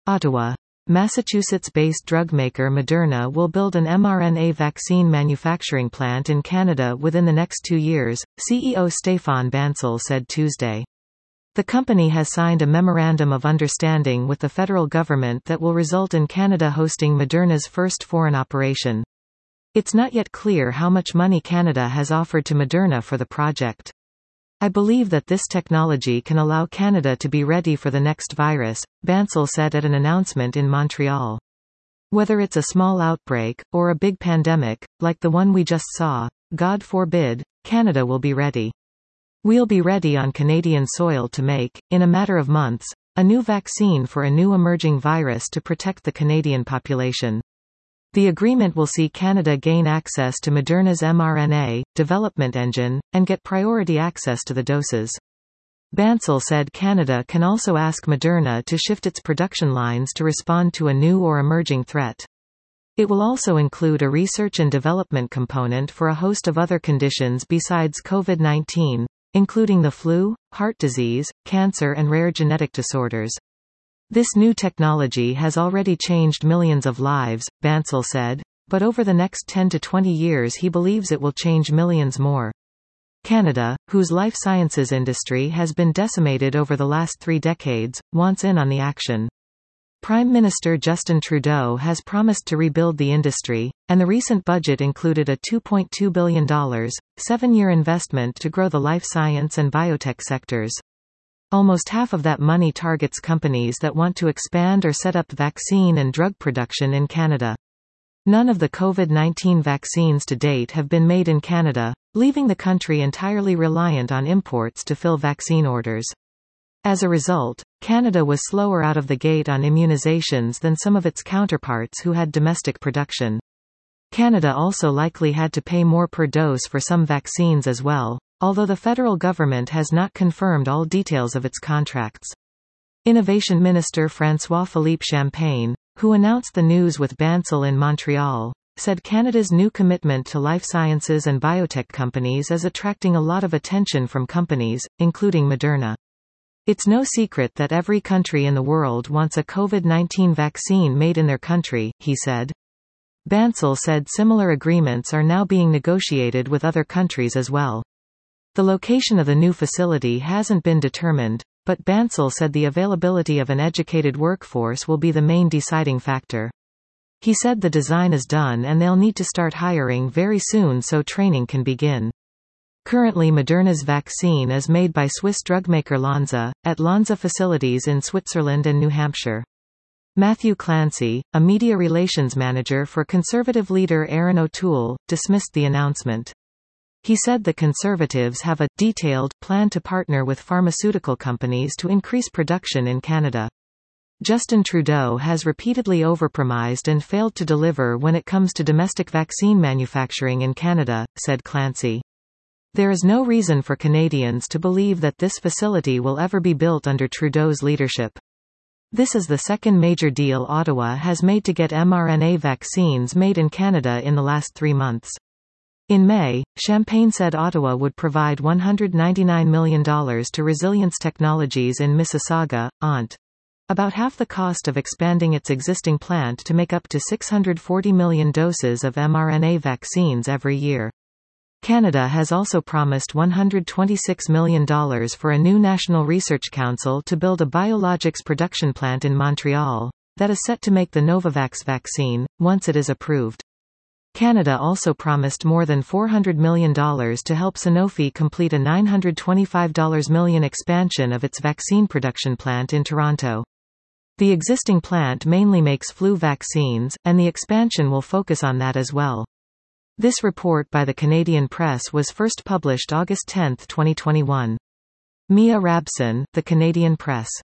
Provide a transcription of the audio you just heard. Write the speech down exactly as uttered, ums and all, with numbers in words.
Ottawa. Massachusetts-based drug maker Moderna will build an mRNA vaccine manufacturing plant in Canada within the next two years, C E O Stéphane Bancel said Tuesday. The company has signed a memorandum of understanding with the federal government that will result in Canada hosting Moderna's first foreign operation. It's not yet clear how much money Canada has offered to Moderna for the project. I believe that this technology can allow Canada to be ready for the next virus, Bancel said at an announcement in Montreal. Whether it's a small outbreak, or a big pandemic, like the one we just saw, God forbid, Canada will be ready. We'll be ready on Canadian soil to make, in a matter of months, a new vaccine for a new emerging virus to protect the Canadian population. The agreement will see Canada gain access to Moderna's mRNA development engine, and get priority access to the doses. Bancel said Canada can also ask Moderna to shift its production lines to respond to a new or emerging threat. It will also include a research and development component for a host of other conditions besides COVID nineteen, including the flu, heart disease, cancer and rare genetic disorders. This new technology has already changed millions of lives, Bancel said, but over the next ten to twenty years he believes it will change millions more. Canada, whose life sciences industry has been decimated over the last three decades, wants in on the action. Prime Minister Justin Trudeau has promised to rebuild the industry, and the recent budget included a two point two billion dollars, seven-year investment to grow the life science and biotech sectors. Almost half of that money targets companies that want to expand or set up vaccine and drug production in Canada. None of the COVID nineteen vaccines to date have been made in Canada, leaving the country entirely reliant on imports to fill vaccine orders. As a result, Canada was slower out of the gate on immunizations than some of its counterparts who had domestic production. Canada also likely had to pay more per dose for some vaccines as well, although the federal government has not confirmed all details of its contracts. Innovation Minister François-Philippe Champagne, who announced the news with Bancel in Montreal, said Canada's new commitment to life sciences and biotech companies is attracting a lot of attention from companies, including Moderna. It's no secret that every country in the world wants a COVID nineteen vaccine made in their country, he said. Bancel said similar agreements are now being negotiated with other countries as well. The location of the new facility hasn't been determined, but Bancel said the availability of an educated workforce will be the main deciding factor. He said the design is done and they'll need to start hiring very soon so training can begin. Currently Moderna's vaccine is made by Swiss drugmaker Lonza, at Lonza facilities in Switzerland and New Hampshire. Matthew Clancy, a media relations manager for Conservative leader Erin O'Toole, dismissed the announcement. He said the Conservatives have a detailed plan to partner with pharmaceutical companies to increase production in Canada. Justin Trudeau has repeatedly overpromised and failed to deliver when it comes to domestic vaccine manufacturing in Canada, said Clancy. There is no reason for Canadians to believe that this facility will ever be built under Trudeau's leadership. This is the second major deal Ottawa has made to get mRNA vaccines made in Canada in the last three months. In May, Champagne said Ottawa would provide one hundred ninety-nine million dollars to Resilience Technologies in Mississauga, Ontario. About half the cost of expanding its existing plant to make up to six hundred forty million doses of mRNA vaccines every year. Canada has also promised one hundred twenty-six million dollars for a new National Research Council to build a biologics production plant in Montreal, that is set to make the Novavax vaccine, once it is approved. Canada also promised more than four hundred million dollars to help Sanofi complete a nine hundred twenty-five million dollars expansion of its vaccine production plant in Toronto. The existing plant mainly makes flu vaccines, and the expansion will focus on that as well. This report by the Canadian Press was first published August tenth twenty twenty-one. Mia Rabson, The Canadian Press.